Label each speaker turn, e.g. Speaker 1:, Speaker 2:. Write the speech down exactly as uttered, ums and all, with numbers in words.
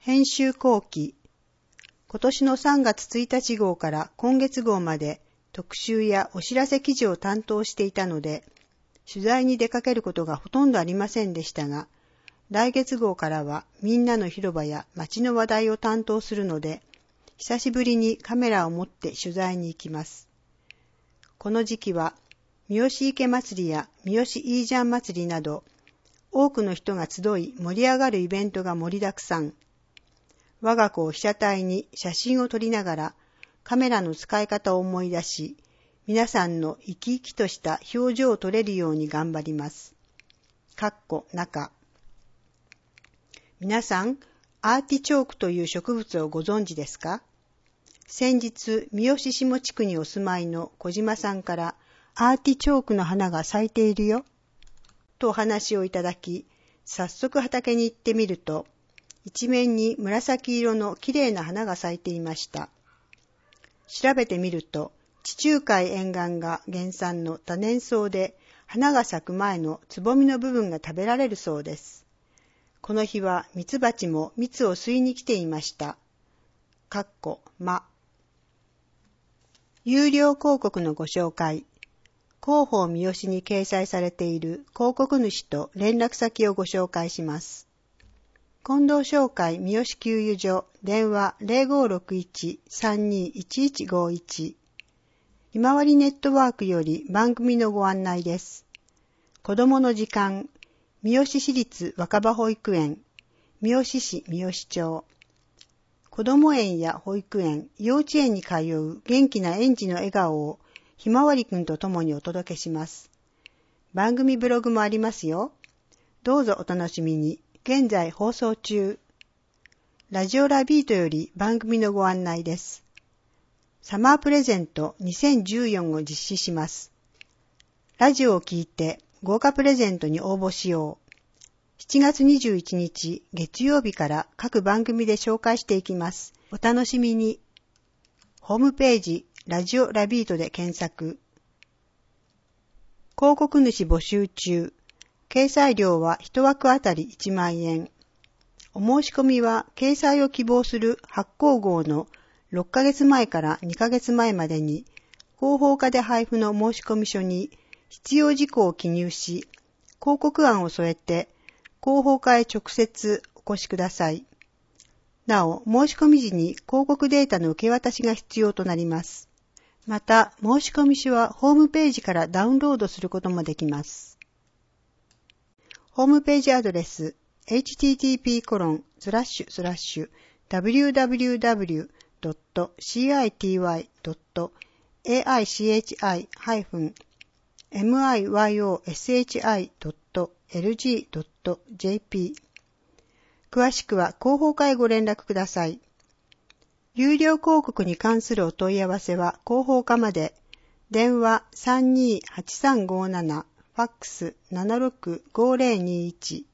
Speaker 1: 編集後期。今年のさんがつついたち号から今月号まで特集やお知らせ記事を担当していたので、取材に出かけることがほとんどありませんでしたが、来月号からはみんなの広場や街の話題を担当するので、久しぶりにカメラを持って取材に行きます。この時期は、三好池祭りや三好いいじゃん祭りなど、多くの人が集い盛り上がるイベントが盛りだくさん。我が子を被写体に写真を撮りながらカメラの使い方を思い出し、皆さんの生き生きとした表情を撮れるように頑張ります。かっこ中。皆さん、アーティチョークという植物をご存知ですか？先日、三好下地区にお住まいの小島さんからアーティチョークの花が咲いているよ、とお話をいただき、早速畑に行ってみると、一面に紫色のきれいな花が咲いていました。調べてみると、地中海沿岸が原産の多年草で、花が咲く前のつぼみの部分が食べられるそうです。この日はミツバチも蜜を吸いに来ていました。かっこま。有料広告のご紹介。広報三好に掲載されている広告主と連絡先をご紹介します。近藤商会三好給油所電話 ゼロごろくいち さんにいちいちごいち。ひまわりネットワークより番組のご案内です。子どもの時間、三好市立若葉保育園、三好市三好町。子ども園や保育園、幼稚園に通う元気な園児の笑顔をひまわりくんと共にお届けします。番組ブログもありますよ。どうぞお楽しみに。現在放送中。ラジオラビートより番組のご案内です。サマープレゼントにせんじゅうよんを実施します。ラジオを聞いて豪華プレゼントに応募しよう。しちがつにじゅういちにち月曜日から各番組で紹介していきます。お楽しみに。ホームページラジオラビートで検索。広告主募集中。掲載料は一枠あたりいちまんえん。お申し込みは掲載を希望する発行号のろっかげつまえからにかげつまえまでに広報課で配布の申し込み書に必要事項を記入し、広告案を添えて広報課へ直接お越しください。なお、申し込み時に広告データの受け渡しが必要となります。また、申し込み書はホームページからダウンロードすることもできます。ホームページアドレス エイチティーティーピーコロンスラッシュスラッシュダブリューダブリューダブリュードットシーアイティーワイドットエーアイシーエイチアイハイフンエムアイワイオーエスエイチアイドットエルジードットジェーピー。詳しくは広報課へご連絡ください。有料広告に関するお問い合わせは広報課まで。電話 さんにーはちさんごーなな、ファックス ななろくごーぜろにーいち。